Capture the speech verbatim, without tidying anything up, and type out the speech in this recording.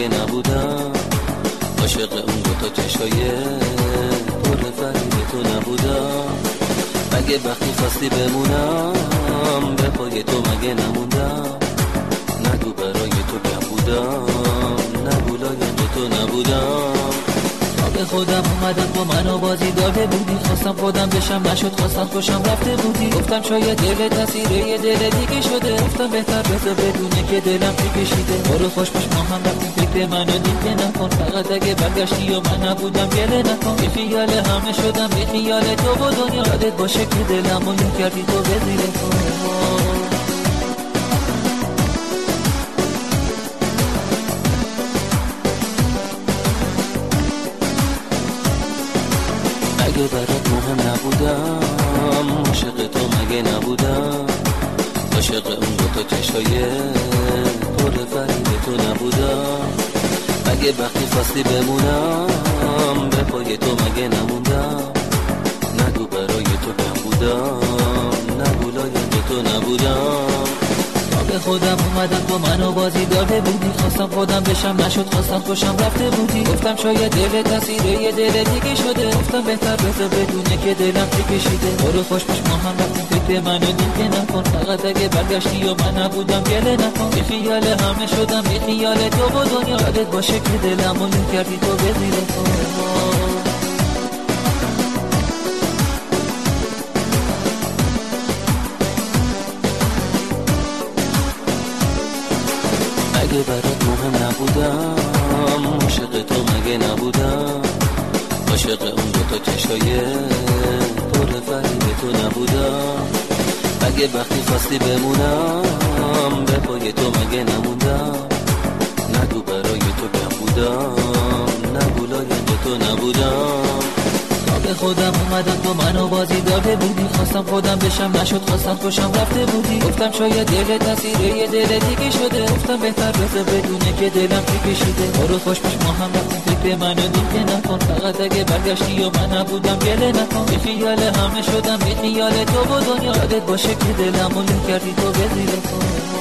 مگه نبودم عاشق اون دوتا چشای پر فرید تو نبودم اگه وقتی خواستی بمونم به پای تو مگه نموندم نگو برای تو کم بودم نگو لایم تو نبودم به خودم اومدم با منو بازی داده بودی خواستم خودم بشم نشد خواستم خوشم رفته بودی گفتم شاید دل تاثیره یه دل دیگه شده گفتم بهتر بذار بدونه که دلم چی کشیده برو خوش باش ما هم رفتیم فکر منو دیگه نکن فقط اگه برگشتی و من نبودم گله نکن بی خیال همه شدم بی خیال تو و دنیا یادت باشه که دلمو یه کردی تو به زیر اگه برات مهم نبودم عاشق تو مگه نبودم عاشق اون دوتا چشای پر فرید تو نبودم اگه وقتی خواستی بمونم به پای تو مگه نموندم نگو برای تو کم بودم نگو لایم تو نبودم به خودم اومدم با منو بازی داده بودی خواستم خودم بشم نشد خواستم خوشم رفته بودی گفتم شاید دل تاثیره یه دل دیگه شده گفتم بهتر بذار بدونه که دلم چی کشیده برو خوش باش ما هم رفتیم فکر منو دیگه نکن فقط اگه برگشتی و من نبودم گله نکن بی خیال همه شدم بی خیال تو و دنیا یادت باشه که دلمو نیم کردی تو به زیر اگه برات مهم نبودم عاشق تو مگه نبودم عاشق اون دوتا چشای پر فرید تو نبودم اگه وقتی خواستی بمونم به پای تو مگه نموندم نگو برای تو کم بودم نگو لایم تو نبودم به خودم اومدم تو منو بازی داده بودی خواستم خودم بشم نشد خواستم خوشم رفته بودی گفتم شاید دل تاثیره یه دل دیگه شده گفتم بهتر بذار بدونه که دلم چی کشیده برو خوش باش ما هم رفتیم فکر منو دیگه نکن فقط اگه برگشتی و من نبودم گله نکن بی خیال همه شدم بی خیال تو و دنیا یادت باشه که دلمو نیم کردی تو به زیر